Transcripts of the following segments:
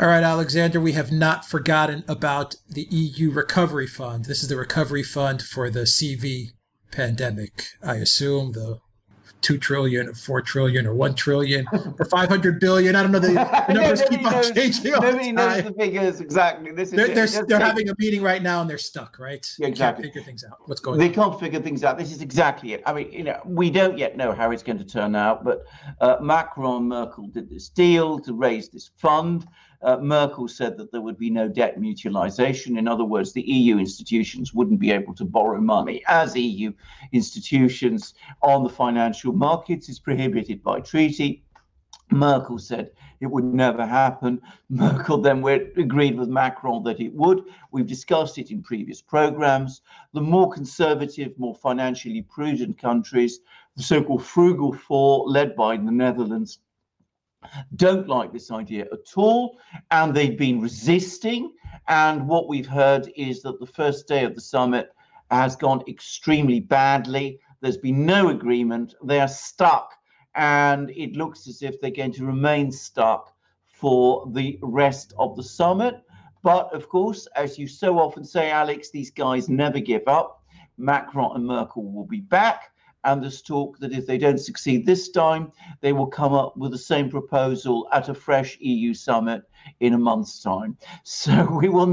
All right, Alexander, we have not forgotten about the EU Recovery Fund. This is the recovery fund for the CV pandemic. I assume the 2 trillion or 4 trillion or 1 trillion or 500 billion. I don't know. The numbers keep on changing. Nobody knows the figures exactly. They're having a meeting right now and they're stuck, right? Yeah, exactly. They can't figure things out. What's going on? They can't figure things out. This is exactly it. I mean, we don't yet know how it's going to turn out, but Macron and Merkel did this deal to raise this fund. Merkel said that there would be no debt mutualization. In other words, the EU institutions wouldn't be able to borrow money as EU institutions on the financial markets. Is prohibited by treaty. Merkel said it would never happen. Merkel then agreed with Macron that it would. We've discussed it in previous programs. The more conservative, more financially prudent countries, the so-called frugal four, led by the Netherlands, don't like this idea at all, and they've been resisting. And what we've heard is that the first day of the summit has gone extremely badly. There's been no agreement. They are stuck, and it looks as if they're going to remain stuck for the rest of the summit. But of course, as you so often say, Alex, these guys never give up. Macron and Merkel will be back. And there's talk that if they don't succeed this time, they will come up with the same proposal at a fresh EU summit in a month's time. So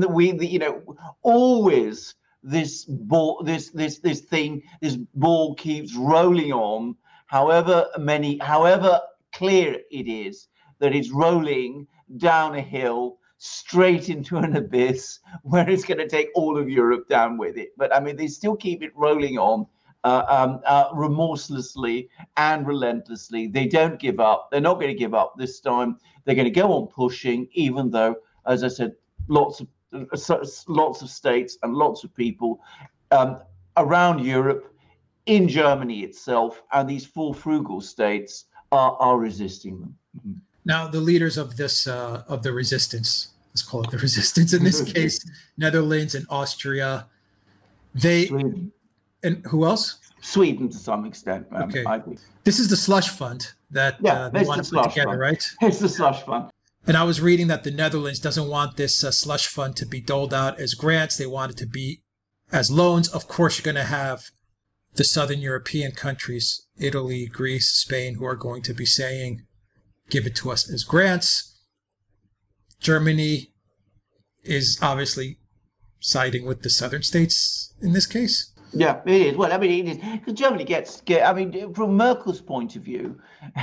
always this ball keeps rolling on. However clear it is that it's rolling down a hill straight into an abyss where it's going to take all of Europe down with it. But I mean, they still keep it rolling on. Remorselessly and relentlessly. They don't give up. They're not going to give up this time. They're going to go on pushing, even though, as I said, lots of states and lots of people around Europe, in Germany itself, and these four frugal states are resisting them. Now, the leaders of this of the resistance, let's call it the resistance in this case, Netherlands and Austria, and who else? Sweden to some extent. Okay. This is the slush fund that they want to put together, fund. Right? It's the slush fund. And I was reading that the Netherlands doesn't want this slush fund to be doled out as grants. They want it to be as loans. Of course, you're going to have the Southern European countries, Italy, Greece, Spain, who are going to be saying, give it to us as grants. Germany is obviously siding with the southern states in this case. Yeah, it is. Well, I mean, it is because Germany I mean, from Merkel's point of view,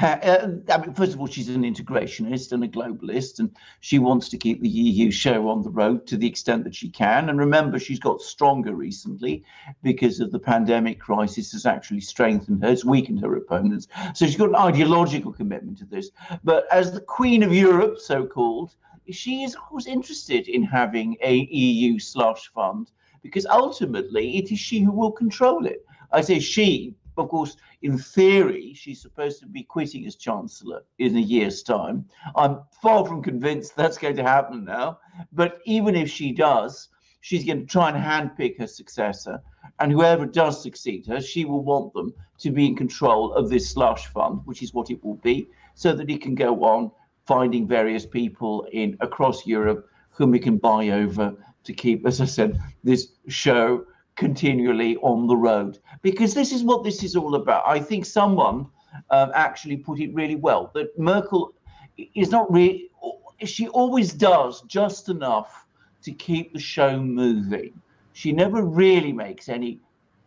I mean, first of all, she's an integrationist and a globalist, and she wants to keep the EU show on the road to the extent that she can. And remember, she's got stronger recently because of the pandemic crisis has actually strengthened her, it's weakened her opponents. So she's got an ideological commitment to this. But as the Queen of Europe, so-called, she is, of course, interested in having a EU slush fund, because ultimately it is she who will control it. I say she, of course, in theory, she's supposed to be quitting as Chancellor in a year's time. I'm far from convinced that's going to happen now. But even if she does, she's going to try and handpick her successor. And whoever does succeed her, she will want them to be in control of this slush fund, which is what it will be, so that it can go on finding various people across Europe whom it can buy over to keep, as I said, this show continually on the road. Because this is what this is all about. I think someone actually put it really well, that Merkel is not really, she always does just enough to keep the show moving. She never really makes any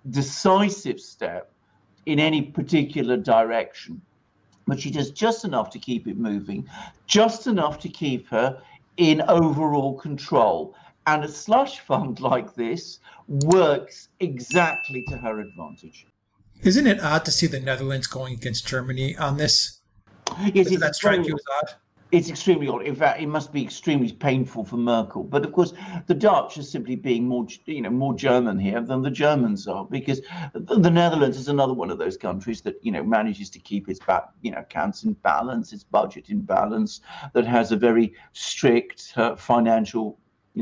decisive step in any particular direction, but she does just enough to keep it moving, just enough to keep her in overall control. And a slush fund like this works exactly to her advantage. Isn't it odd to see the Netherlands going against Germany on this? Yes, does that strike you as odd? It's extremely odd. In fact, it must be extremely painful for Merkel. But of course, the Dutch are simply being more German here than the Germans are, because the Netherlands is another one of those countries that manages to keep its accounts in balance, its budget in balance, that has a very strict financial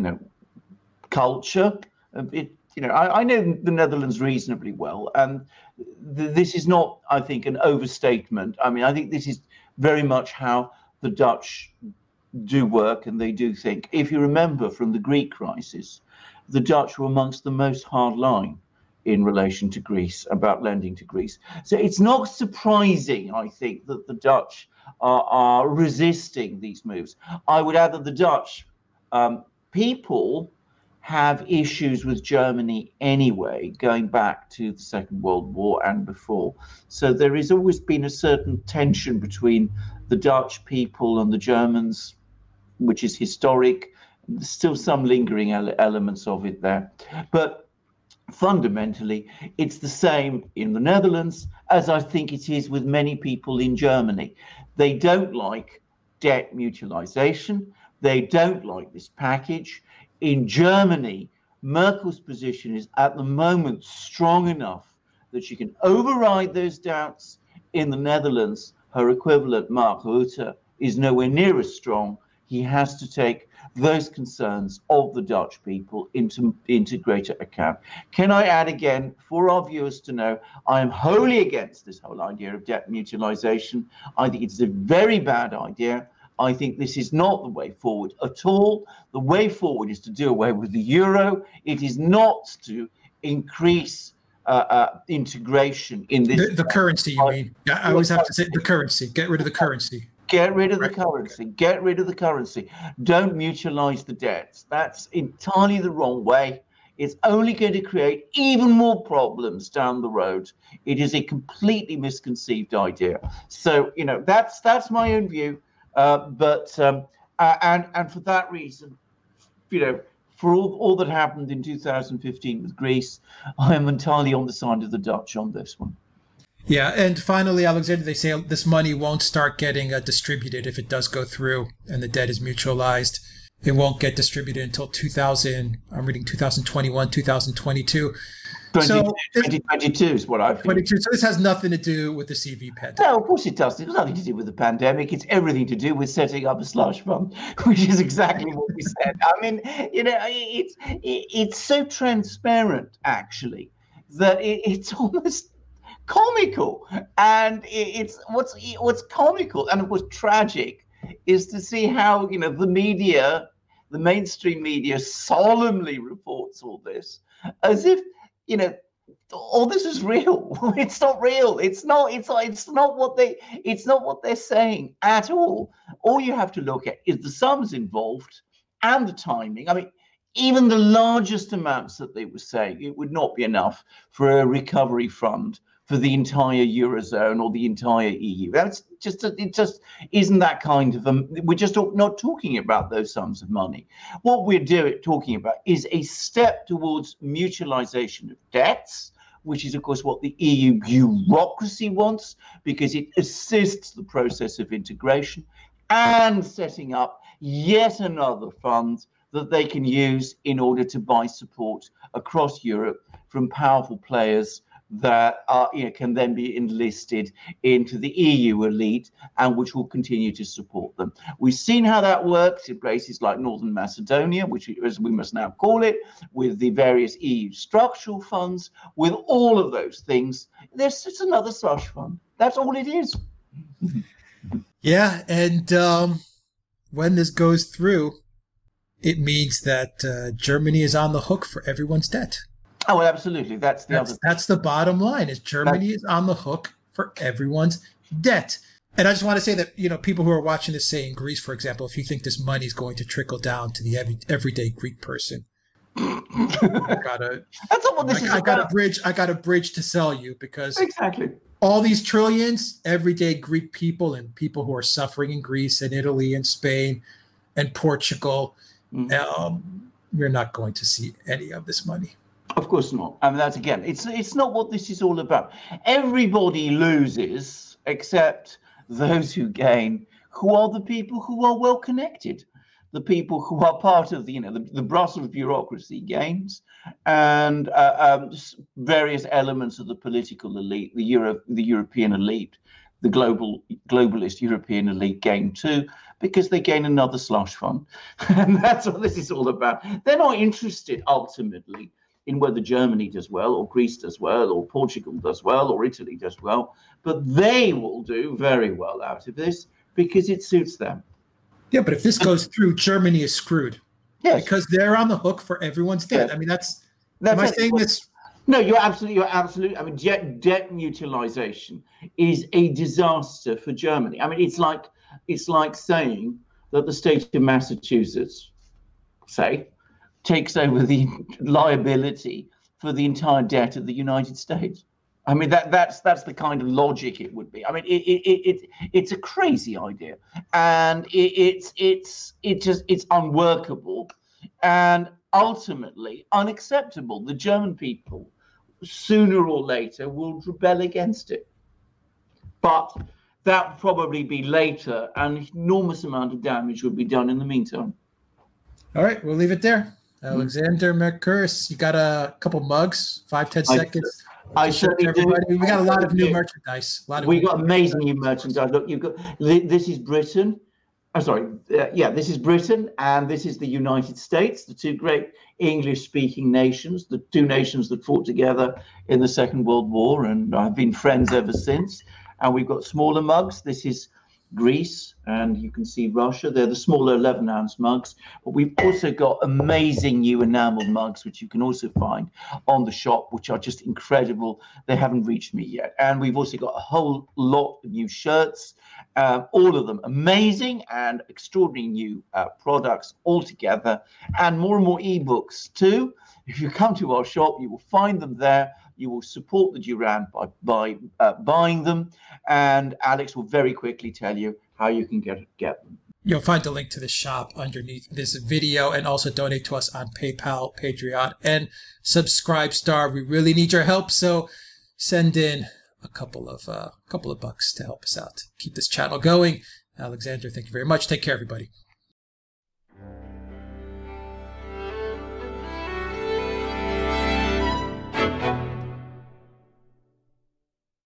culture. I know the Netherlands reasonably well, and this is not, I think, an overstatement. I mean, I think this is very much how the Dutch do work and they do think. If you remember from the Greek crisis, the Dutch were amongst the most hardline in relation to Greece about lending to Greece. So it's not surprising, I think, that the Dutch are resisting these moves. I would add that the Dutch people have issues with Germany anyway, going back to the Second World War and before. So there has always been a certain tension between the Dutch people and the Germans, which is historic. There's still some lingering elements of it there. But fundamentally, it's the same in the Netherlands as I think it is with many people in Germany. They don't like debt mutualization. They don't like this package. In Germany, Merkel's position is at the moment strong enough that she can override those doubts. In the Netherlands, her equivalent, Mark Rutte, is nowhere near as strong. He has to take those concerns of the Dutch people into greater account. Can I add again, for our viewers to know, I am wholly against this whole idea of debt mutualization. I think it's a very bad idea. I think this is not the way forward at all. The way forward is to do away with the euro. It is not to increase integration in this. The currency, you mean? I always have to say the currency. Get rid of the currency. Get rid of the currency. Get rid of the currency. Don't mutualize the debts. That's entirely the wrong way. It's only going to create even more problems down the road. It is a completely misconceived idea. So, that's my own view. And for that reason, for all that happened in 2015 with Greece, I am entirely on the side of the Dutch on this one. Yeah, and finally, Alexander, they say this money won't start getting distributed if it does go through and the debt is mutualized. It won't get distributed until 2021, 2022. 2022 is what I've heard. 22. So this has nothing to do with the CV pandemic. No, of course it does. It has nothing to do with the pandemic. It's everything to do with setting up a slush fund, which is exactly what we said. I mean, it's so transparent, actually, that it's almost comical. And it's what's comical and what's tragic is to see how the media, the mainstream media, solemnly reports all this as if all this is real. It's not real. It's not what they're saying at all. All you have to look at is the sums involved and the timing. I mean, even the largest amounts that they were saying, it would not be enough for a recovery fund for the entire Eurozone or the entire EU. It just isn't that kind of we're just not talking about those sums of money. What we're talking about is a step towards mutualization of debts, which is, of course, what the EU bureaucracy wants, because it assists the process of integration, and setting up yet another fund that they can use in order to buy support across Europe from powerful players that can then be enlisted into the EU elite and which will continue to support them. We've seen how that works in places like Northern Macedonia, which, as we must now call it, with the various EU structural funds, with all of those things. There's just another slush fund. That's all it is. Yeah, and when this goes through, it means that Germany is on the hook for everyone's debt. Oh, well, absolutely. That's the bottom line, is Germany is on the hook for everyone's debt. And I just want to say that, people who are watching this, say in Greece, for example, if you think this money is going to trickle down to the everyday Greek person, that's not what this is about. I got a bridge to sell you, because exactly all these trillions, everyday Greek people and people who are suffering in Greece and Italy and Spain and Portugal, we're not going to see any of this money. Of course not. I mean, that's again, it's not what this is all about. Everybody loses except those who gain, who are the people who are well connected, the people who are part of the Brussels bureaucracy gains, and various elements of the political elite, the European elite, the globalist European elite gain too, because they gain another slush fund. And that's what this is all about. They're not interested ultimately in whether Germany does well, or Greece does well, or Portugal does well, or Italy does well, but they will do very well out of this because it suits them. Yeah, but if this goes through, Germany is screwed. Yes. Because they're on the hook for everyone's debt. Yeah. I mean, am I saying this? No, you're absolutely. I mean, debt mutualization is a disaster for Germany. I mean, it's like saying that the state of Massachusetts, say, takes over the liability for the entire debt of the United States. I mean, that's the kind of logic it would be. I mean, it's a crazy idea, and it's unworkable, and ultimately unacceptable. The German people, sooner or later, will rebel against it, but that would probably be later, and an enormous amount of damage would be done in the meantime. All right, we'll leave it there. Alexander Mercouris, you got a couple mugs, 5-10 seconds. I certainly do. We got a lot of new merchandise. We got amazing new merchandise. Look, you've got this is Britain. I'm sorry. This is Britain, and this is the United States, the two great English-speaking nations, the two nations that fought together in the Second World War, and have been friends ever since. And we've got smaller mugs. This is Greece, and you can see Russia. They're the smaller 11-ounce mugs, but we've also got amazing new enameled mugs, which you can also find on the shop, which are just incredible. They haven't reached me yet. And we've also got a whole lot of new shirts, all of them amazing and extraordinary new products altogether, and more ebooks too. If you come to our shop, you will find them there. You will support the Durand by buying them, and Alex will very quickly tell you how you can get them. You'll find the link to the shop underneath this video, and also donate to us on PayPal, Patreon, and Subscribestar. We really need your help, so send in a couple of bucks to help us out, keep this channel going. Alexander, thank you very much. Take care, everybody.